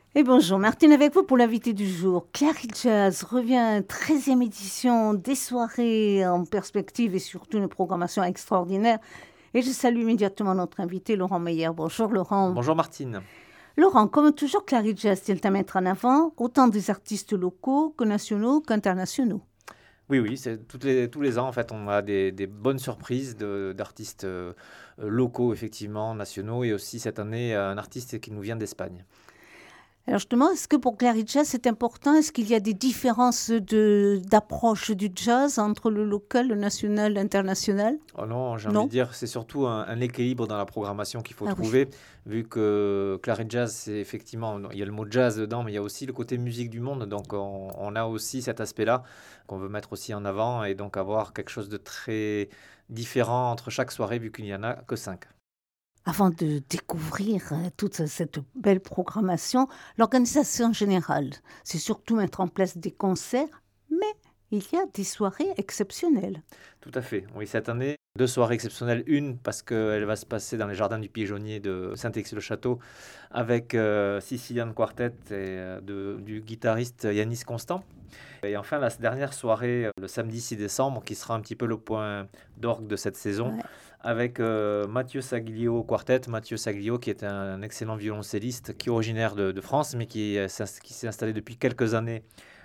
Et bonjour, Martine avec vous pour l'invité du jour. Clary Jazz revient, 13e édition, des soirées en perspective et surtout une programmation extraordinaire. Et je salue immédiatement notre invité, Laurent Meyer. Bonjour Laurent. Bonjour Martine. Laurent, comme toujours, Clary Jazz tient à mettre en avant autant des artistes locaux que nationaux qu'internationaux. Oui, c'est tous les ans, en fait, on a des bonnes surprises d'artistes locaux, effectivement, nationaux, et aussi cette année, un artiste qui nous vient d'Espagne. Alors justement, est-ce que pour Clary Jazz c'est important? Est-ce qu'il y a des différences d'approche du jazz entre le local, le national, l'international? Oh non, j'ai envie de Non? dire, c'est surtout un équilibre dans la programmation qu'il faut Ah oui. trouver, vu que Claret Jazz, c'est effectivement, il y a le mot jazz dedans, mais il y a aussi le côté musique du monde, donc on a aussi cet aspect-là qu'on veut mettre aussi en avant, et donc avoir quelque chose de très différent entre chaque soirée, vu qu'il n'y en a que 5. Avant de découvrir toute cette belle programmation, l'organisation générale, c'est surtout mettre en place des concerts, mais il y a des soirées exceptionnelles. Tout à fait. Oui, cette année, deux soirées exceptionnelles. Une, parce qu'elle va se passer dans les jardins du Pigeonnier de Saint-Exupéry-le-Château avec Sicilian Quartet et du guitariste Yanis Constant. Et enfin, la dernière soirée, le samedi 6 décembre, qui sera un petit peu le point d'orgue de cette saison, Ouais. avec Mathieu Saglio Quartet. Mathieu Saglio, qui est un excellent violoncelliste, qui est originaire de France, mais qui s'est installé depuis quelques années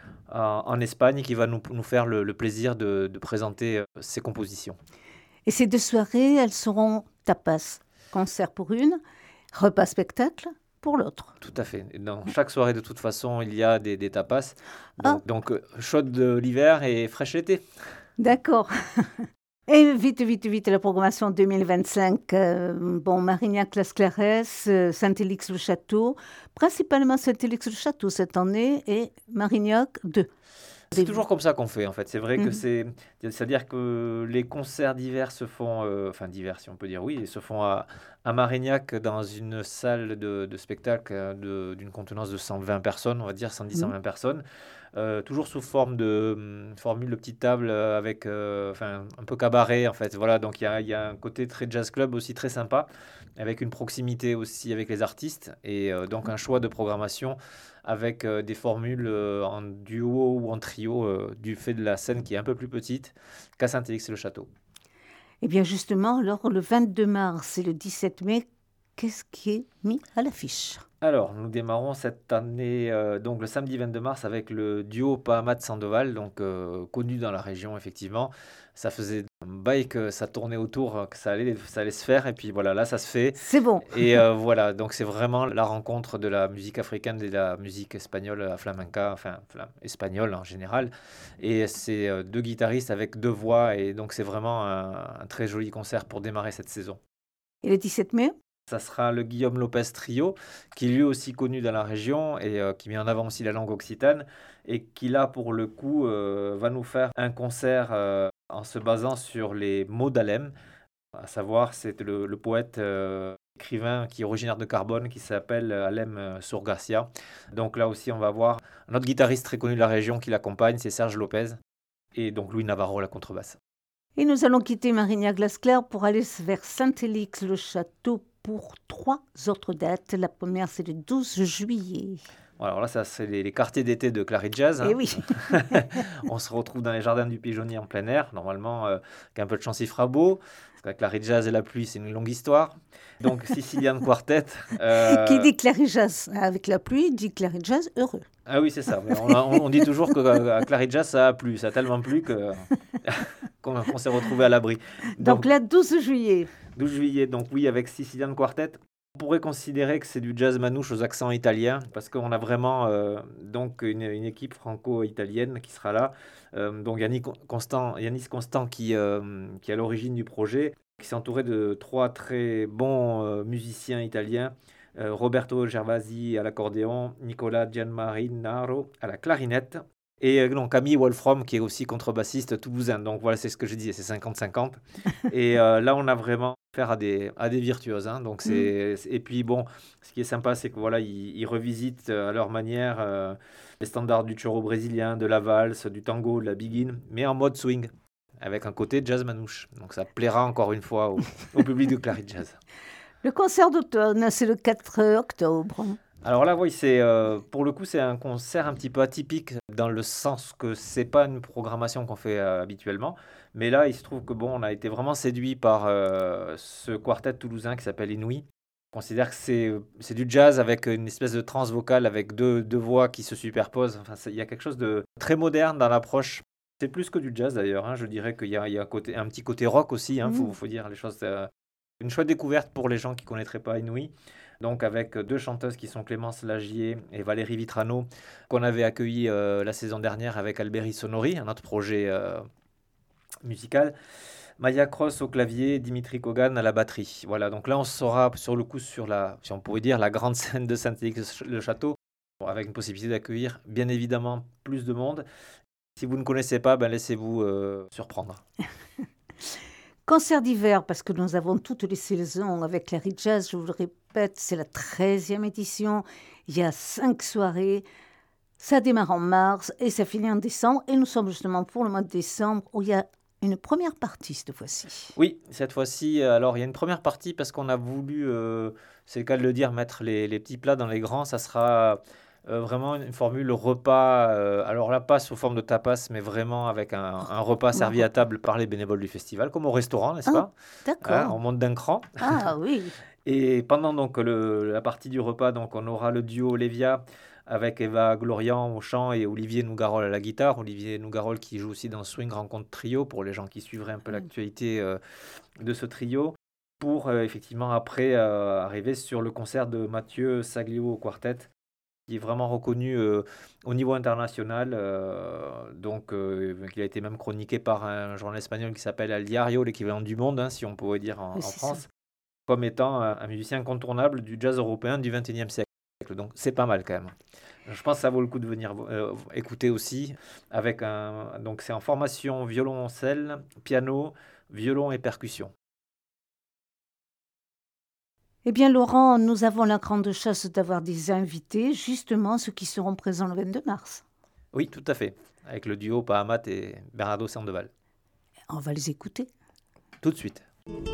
en Espagne, qui va nous faire le plaisir de présenter ses compositions. Et ces deux soirées, elles seront tapas, concert pour une, repas-spectacle pour l'autre. Tout à fait. Et dans chaque soirée, de toute façon, il y a des tapas. Ah, Donc chaude l'hiver et fraîche l'été. d'accord. Et vite, la programmation 2025. Bon, Marignac-Las Claresses, Saint-Élix-le-Château, principalement Saint-Élix-le-Château cette année et Marignac 2. C'est toujours comme ça qu'on fait, en fait. C'est vrai que Mhm. c'est-à-dire que les concerts d'hiver se font, enfin d'hiver, si on peut dire oui, ils se font à Marignac dans une salle de spectacle d'une contenance de 120 personnes, on va dire 110, Mhm. 120 personnes. Toujours sous forme de formule de petite table avec enfin, un peu cabaret en fait. Voilà, donc il y a un côté très jazz club aussi très sympa, avec une proximité aussi avec les artistes et donc un choix de programmation avec des formules en duo ou en trio du fait de la scène qui est un peu plus petite qu'à Saint-Élix-le-Château. Eh bien justement, alors le 22 mars et le 17 mai, qu'est-ce qui est mis à l'affiche? Alors, nous démarrons cette année, donc le samedi 22 mars avec le duo Pahamat Sandoval, donc connu dans la région effectivement. Ça faisait un bail que ça tournait autour, que ça allait se faire, et puis voilà, là ça se fait. C'est bon. Et voilà, donc c'est vraiment la rencontre de la musique africaine et de la musique espagnole, flamenca, enfin espagnole en général. Et c'est deux guitaristes avec deux voix, et donc c'est vraiment un très joli concert pour démarrer cette saison. Et le 17 mai? Ça sera le Guillaume Lopez Trio, qui est lui aussi connu dans la région et qui met en avant aussi la langue occitane et qui là pour le coup va nous faire un concert en se basant sur les mots d'Alem, à savoir c'est le poète écrivain qui est originaire de Carbone qui s'appelle Alem Surgarcia. Donc là aussi on va voir un autre guitariste très connu de la région qui l'accompagne, c'est Serge Lopez et donc Louis Navarro à la contrebasse. Et nous allons quitter Marignac-Glace-Claire pour aller vers Saint-Élix-le-Château pour 3 autres dates. La première, c'est le 12 juillet. Bon, alors là, ça, c'est les quartiers d'été de Clary Jazz, Eh hein. oui, On se retrouve dans les jardins du Pigeonnier en plein air. Normalement, avec un peu de chance, il fera beau. Parce qu'avec Clary Jazz et la pluie, c'est une longue histoire. Donc, Sicilian Quartet. qui dit Clary Jazz avec la pluie, dit Clary Jazz heureux. Ah oui, c'est ça. Mais on dit toujours que à Clary Jazz, ça a plu. Ça a tellement plu que qu'on s'est retrouvé à l'abri. Donc Donc, là, 12 juillet. 12 juillet, donc oui, avec Sicilian Quartet. On pourrait considérer que c'est du jazz manouche aux accents italiens, parce qu'on a vraiment donc une équipe franco-italienne qui sera là. Donc Yanis Constant qui est à l'origine du projet, qui s'est entouré de trois très bons musiciens italiens. Roberto Gervasi à l'accordéon, Nicola Gianmarinaro à la clarinette et donc Camille Wolfram qui est aussi contrebassiste toulousain. Donc voilà, c'est ce que je disais, c'est 50-50. Et là, on a vraiment affaire à des virtuoses, hein. Donc Mm. et puis bon, ce qui est sympa, c'est que voilà, ils revisitent à leur manière les standards du choro brésilien, de la valse, du tango, de la biguine, mais en mode swing, avec un côté jazz manouche. Donc ça plaira encore une fois au public de Clary Jazz. Le concert d'automne, c'est le 4 octobre. Alors là, oui, pour le coup, c'est un concert un petit peu atypique dans le sens que c'est pas une programmation qu'on fait habituellement. Mais là, il se trouve que bon, on a été vraiment séduit par ce quartet toulousain qui s'appelle Inouï. On considère que c'est du jazz avec une espèce de trance vocale avec deux voix qui se superposent. Enfin, il y a quelque chose de très moderne dans l'approche. C'est plus que du jazz d'ailleurs, hein. Je dirais qu'il y a un petit côté rock aussi, hein. Mm. Faut dire les choses. Une chouette découverte pour les gens qui connaîtraient pas Inouï. Donc avec deux chanteuses qui sont Clémence Lagier et Valérie Vitrano, qu'on avait accueilli la saison dernière avec Alberi Sonori, un autre projet musical. Maya Cross au clavier, Dimitri Kogan à la batterie. Voilà, donc là on sera sur le coup sur si on pourrait dire, la grande scène de Saint-Élix-le-Château, avec une possibilité d'accueillir bien évidemment plus de monde. Si vous ne connaissez pas, ben laissez-vous surprendre. Concert d'hiver, parce que nous avons toutes les saisons avec Clary Jazz, je vous le répète, c'est la 13e édition. Il y a 5 soirées. Ça démarre en mars et ça finit en décembre. Et nous sommes justement pour le mois de décembre où il y a une première partie cette fois-ci. Oui, cette fois-ci, alors il y a une première partie parce qu'on a voulu, c'est le cas de le dire, mettre les petits plats dans les grands. Ça sera vraiment une formule repas, alors là, pas sous forme de tapas, mais vraiment avec un repas Comme un servi à repas. table par les bénévoles du festival, comme au restaurant, n'est-ce Ah, pas? Hein, d'accord. on monte d'un cran. Ah oui. Et pendant donc la partie du repas, donc on aura le duo Lévia avec Eva Glorian au chant et Olivier Nougarol à la guitare. Olivier Nougarol qui joue aussi dans Swing Rencontre Trio pour les gens qui suivraient un peu Mm. l'actualité de ce trio. Pour effectivement après arriver sur le concert de Mathieu Saglio au quartet, qui est vraiment reconnu au niveau international. Donc, il a été même chroniqué par un journal espagnol qui s'appelle El Diario, l'équivalent du Monde, hein, si on pourrait dire Oui, en c'est ça. France, comme étant un musicien incontournable du jazz européen du XXIe siècle. Donc, c'est pas mal quand même. Je pense que ça vaut le coup de venir écouter aussi. Donc, c'est en formation violoncelle, piano, violon et percussion. Eh bien, Laurent, nous avons la grande chance d'avoir des invités, justement ceux qui seront présents le 22 mars. Oui, tout à fait. Avec le duo Pahamat et Bernardo Sandoval. On va les écouter. Tout de suite.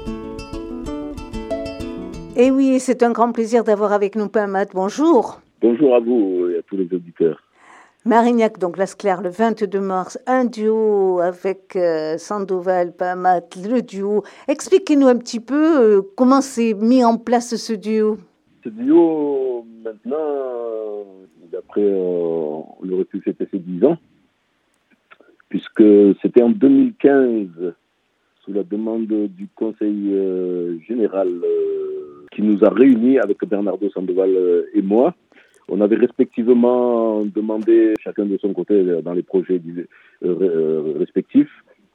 Eh oui, c'est un grand plaisir d'avoir avec nous Pamat. Bonjour. Bonjour à vous et à tous les auditeurs. Marignac, donc Lasclair, le 22 mars, un duo avec Sandoval, Pamat, le duo. Expliquez-nous un petit peu comment s'est mis en place ce duo. Ce duo, maintenant, d'après, on aurait pu fêter ses 10 ans, puisque c'était en 2015, sous la demande du Conseil général qui nous a réunis avec Bernardo Sandoval et moi. On avait respectivement demandé, chacun de son côté, dans les projets respectifs,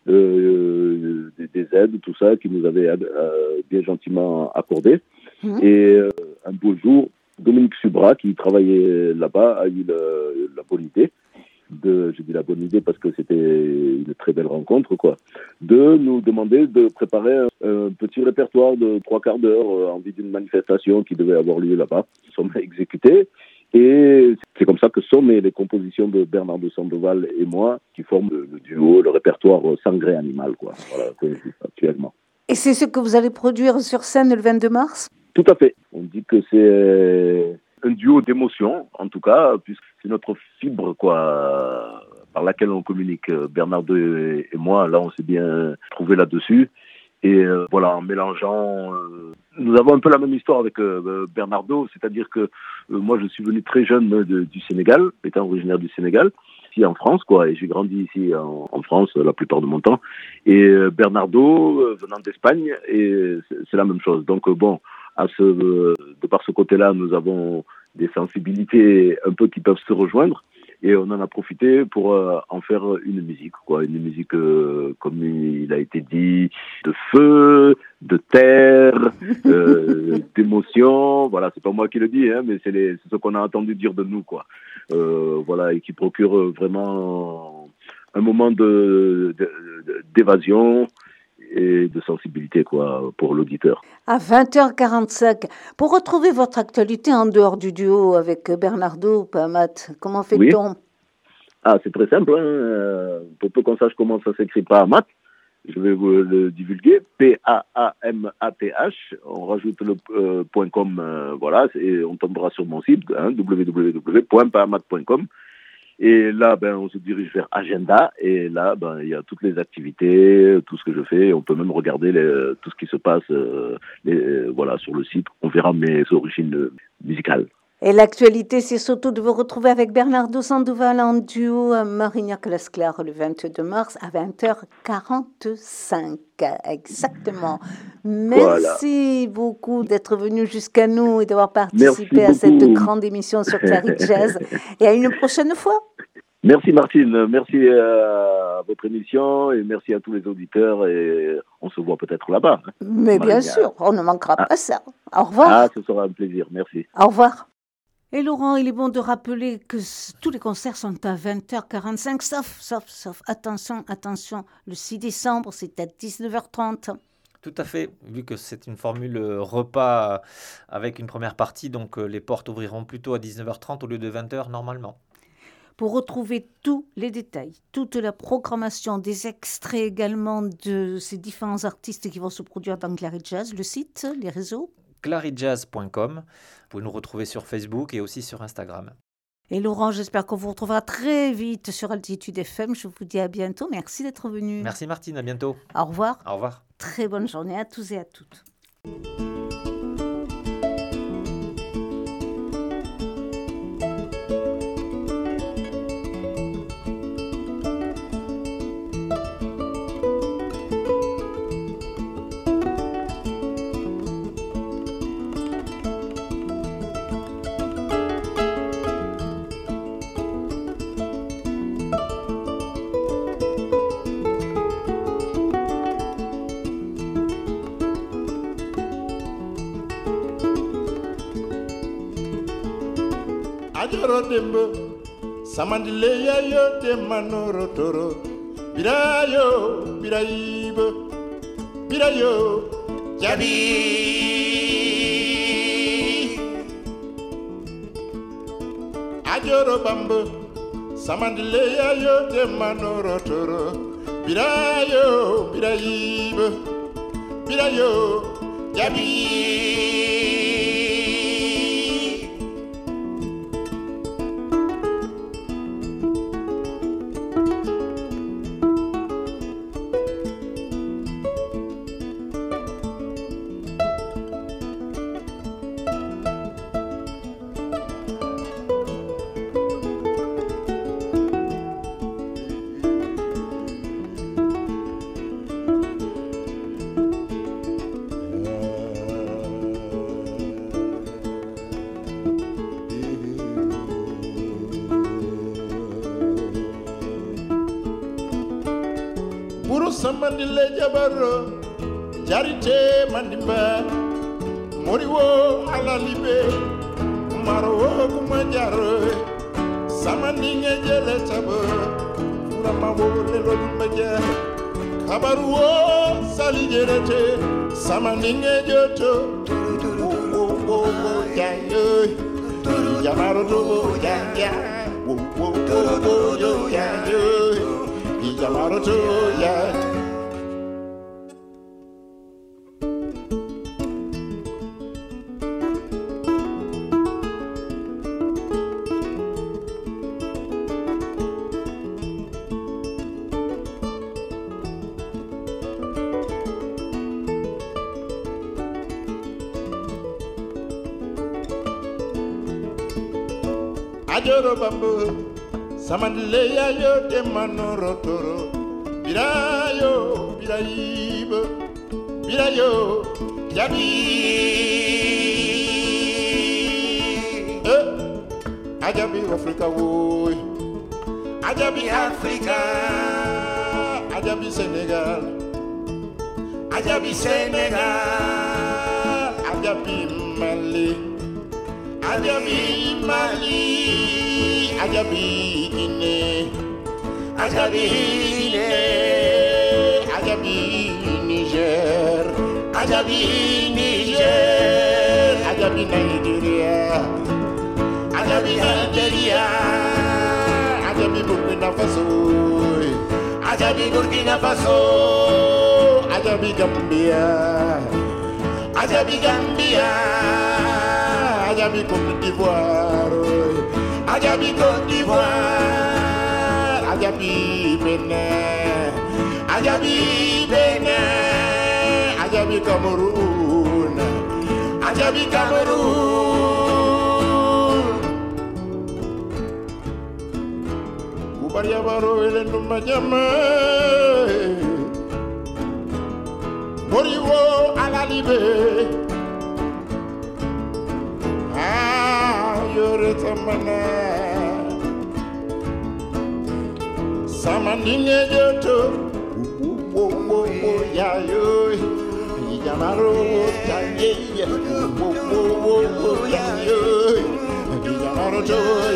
des aides, tout ça, qui nous avaient bien gentiment accordé. Et un beau jour, Dominique Subra, qui travaillait là-bas, a eu la bonne idée, je dis la bonne idée parce que c'était une très belle rencontre, quoi, de nous demander de préparer un petit répertoire de 3/4 d'heure en vue d'une manifestation qui devait avoir lieu là-bas. Nous sommes exécutés. Et c'est comme ça que sont nées les compositions de Bernardo Sandoval et moi, qui forment le duo, le répertoire Sangré Animal, quoi, voilà, qu'on existe actuellement. Et c'est ce que vous allez produire sur scène le 22 mars? Tout à fait. On dit que c'est un duo d'émotions, en tout cas, puisque c'est notre fibre, quoi, par laquelle on communique. Bernardo et moi, là, on s'est bien trouvé là-dessus. Et voilà, en mélangeant... nous avons un peu la même histoire avec Bernardo, c'est-à-dire que moi, je suis venu très jeune du Sénégal, étant originaire du Sénégal, ici en France, quoi, et j'ai grandi ici en France la plupart de mon temps. Et Bernardo, venant d'Espagne, et c'est la même chose. Donc bon, de par ce côté-là, nous avons des sensibilités un peu qui peuvent se rejoindre. Et on en a profité pour en faire une musique, quoi. Une musique, comme il a été dit, de feu, de terre, d'émotion. Voilà, c'est pas moi qui le dis, hein, mais c'est ce qu'on a entendu dire de nous, quoi. Voilà, et qui procure vraiment un moment d'évasion et de sensibilité, quoi, pour l'auditeur. À 20h45, pour retrouver votre actualité en dehors du duo avec Bernardo, Pamat, comment fait-on? Ah, c'est très simple, hein. Pour peu qu'on sache comment ça s'écrit Pahamat, je vais vous le divulguer. PAAMATH. On rajoute le .com, voilà, et on tombera sur mon site, www.paamat.com. Et là, on se dirige vers Agenda. Et là, il y a toutes les activités, tout ce que je fais. On peut même regarder tout ce qui se passe voilà, sur le site. On verra mes origines musicales. Et l'actualité, c'est surtout de vous retrouver avec Bernardo Sandoval en duo à Marignac-les-Claires le 22 mars à 20h45. Exactement. Merci beaucoup d'être venu jusqu'à nous et d'avoir participé à cette grande émission sur Clary Jazz. Et à une prochaine fois. Merci Martine, merci à votre émission et merci à tous les auditeurs et on se voit peut-être là-bas. Mais bien sûr, on ne manquera pas ça. Au revoir. Ce sera un plaisir, merci. Au revoir. Et Laurent, il est bon de rappeler que tous les concerts sont à 20h45, sauf, attention, le 6 décembre, c'est à 19h30. Tout à fait, vu que c'est une formule repas avec une première partie, donc les portes ouvriront plutôt à 19h30 au lieu de 20h normalement. Pour retrouver tous les détails, toute la programmation, des extraits également de ces différents artistes qui vont se produire dans Clary Jazz, le site, les réseaux claryjazz.com. Vous pouvez nous retrouver sur Facebook et aussi sur Instagram. Et Laurent, j'espère qu'on vous retrouvera très vite sur Altitude FM. Je vous dis à bientôt. Merci d'être venu. Merci Martine, à bientôt. Au revoir. Au revoir. Très bonne journée à tous et à toutes. Ajoro dembo samandile yayo de manoro toro birayo biraibo birayo jabi Ajoro bambo samandile yayo de manoro toro birayo biraibo birayo jabi Samandile jabaro jarite mandimba moriwo alalibe maro kumajaro samandinge jele tabo furama wole lodumbaja kabaruwo salijerete samandinge joto wo jayo jamaro do jaya wo jayo jamaro do ya Ajoro bambo samandile yayo de manoro toro birayo biraibo birayo jabi ajabi Africa woy ajabi Africa ajabi Senegal ajabi Mali ajabi Guinée ajabi Niger ajabi Nigeria ajabi Algeria ajabi Burkina Faso Ajabi Gambia, Ajabi Gambia, Ajabi Côte d'Ivoire, Ajabi Côte d'Ivoire, Ajabi Benin, Ajabi Benin, Ajabi Cameroun, Ajabi Cameroun. Kubaria baro elendo majama. Moriwo alalibe yore tamana samandine joto wo ya yo yamaro tanye wo ya yo yamaro to